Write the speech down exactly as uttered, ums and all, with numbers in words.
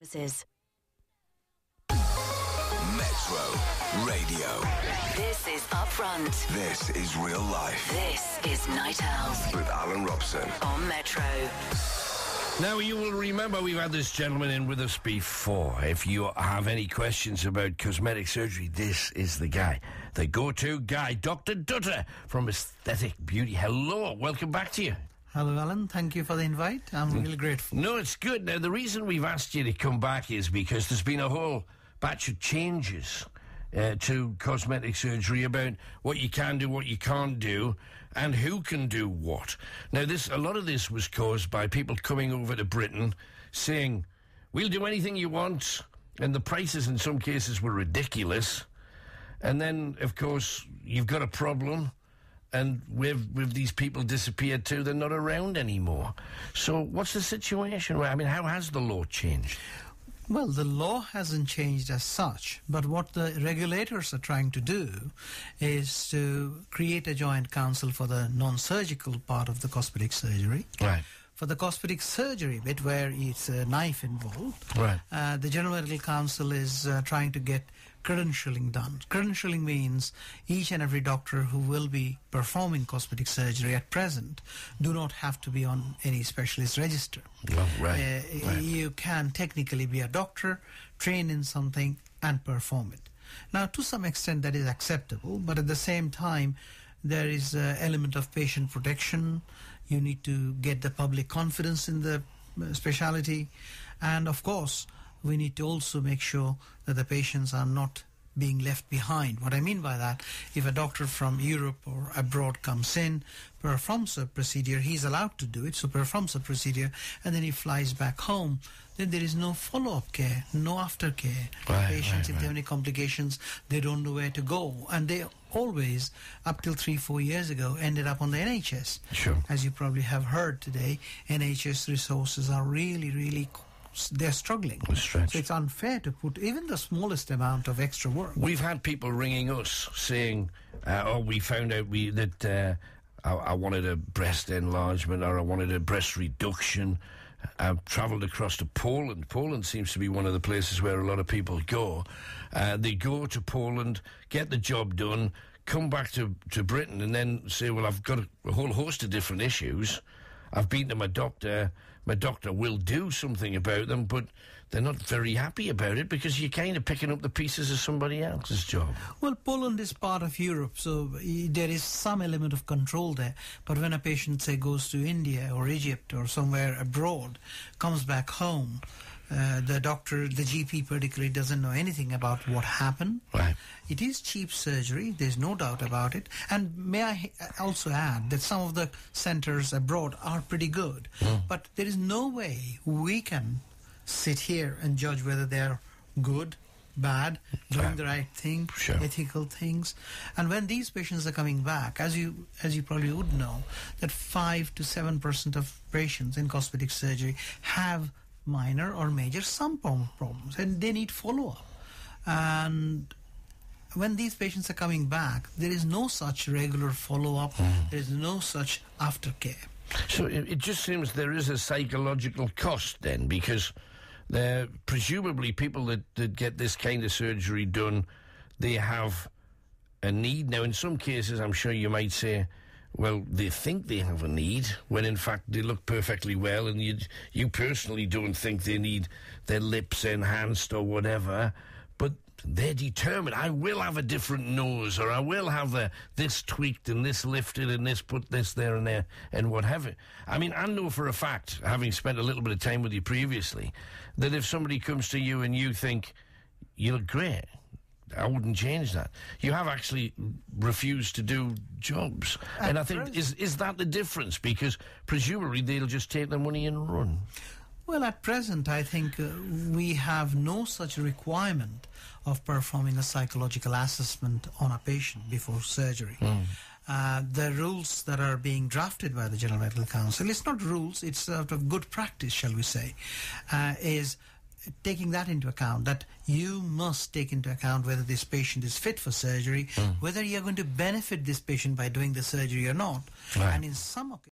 This is Metro Radio. This is Upfront. This is Real Life. This is Night Owls With Alan Robson. on Metro. Now, you will remember we've had this gentleman in with us before. If you have any questions about cosmetic surgery, this is the guy. The go-to guy, Doctor Dutter from Aesthetic Beauty. Hello, welcome back to you. Hello, Alan. Thank you for the invite. I'm really grateful. No, it's good. Now, the reason we've asked you to come back is because there's been a whole batch of changes uh, to cosmetic surgery about what you can do, what you can't do, and who can do what. Now, this a lot of this was caused by people coming over to Britain saying, we'll do anything you want, and the prices in some cases were ridiculous. And then, of course, you've got a problem. And with with these people disappeared too, they're not around anymore. So what's the situation? I mean, how has the law changed? Well, the law hasn't changed as such, but what the regulators are trying to do is to create a joint council for the non-surgical part of the cosmetic surgery. Right. For the cosmetic surgery bit, where it's a knife involved, Right. uh, the General Medical Council is uh, trying to get credentialing done. Credentialing means each and every doctor who will be performing cosmetic surgery at present do not have to be on any specialist register. Oh, right. Uh, right. You can technically be a doctor, train in something, and perform it. Now, to some extent, that is acceptable, but at the same time, there is an element of patient protection. You need to get the public confidence in the uh, specialty. And, of course, we need to also make sure that the patients are not being left behind. What I mean by that, if a doctor from Europe or abroad comes in, performs a procedure, he's allowed to do it, so performs a procedure, and then he flies back home, then there is no follow-up care, no aftercare. Right, Patients, right, if they right. have any complications, they don't know where to go. And they always, up till three, four years ago, ended up on the N H S. Sure. As you probably have heard today, N H S resources are really, really they're struggling. Stretched. So it's unfair to put even the smallest amount of extra work. We've had people ringing us saying, uh, oh, we found out we that uh, I, I wanted a breast enlargement or I wanted a breast reduction. I've travelled across to Poland. Poland seems to be one of the places where a lot of people go. Uh, they go to Poland, get the job done, come back to, to Britain and then say, well, I've got a, a whole host of different issues. I've been to my doctor. My doctor will do something about them, but they're not very happy about it because you're kind of picking up the pieces of somebody else's job. Well, Poland is part of Europe, so e- there is some element of control there. But when a patient, say, goes to India or Egypt or somewhere abroad, comes back home, uh, the doctor, the G P particularly, doesn't know anything about what happened. Right. It is cheap surgery, there's no doubt about it. And may I also add that some of the centers abroad are pretty good. Mm. But there is no way we can sit here and judge whether they're good, bad, doing Right. the right thing, Sure. ethical things. And when these patients are coming back, as you as you probably would know, that five to seven percent of patients in cosmetic surgery have minor or major some problem- problems, and they need follow-up. And when these patients are coming back, there is no such regular follow-up, there is no such aftercare. So it, it just seems there is a psychological cost then, because they're presumably people that, that get this kind of surgery done, they have a need. Now, in some cases, I'm sure you might say, well, they think they have a need, when in fact they look perfectly well, and you you personally don't think they need their lips enhanced or whatever, but they're determined, I will have a different nose, or I will have the, this tweaked and this lifted and this put this there and there and what have you. I mean, I know for a fact, having spent a little bit of time with you previously, that if somebody comes to you and you think, you look great, I wouldn't change that. You have actually refused to do jobs. At and I think, present- is is that the difference? Because presumably they'll just take their money and run. Well, at present, I think uh, we have no such requirement of performing a psychological assessment on a patient before surgery. Mm. Uh, the rules that are being drafted by the General Medical Council, it's not rules, it's sort of good practice, shall we say, uh, is taking that into account, that you must take into account whether this patient is fit for surgery, Mm. whether you're going to benefit this patient by doing the surgery or not. Right. And in some occasions,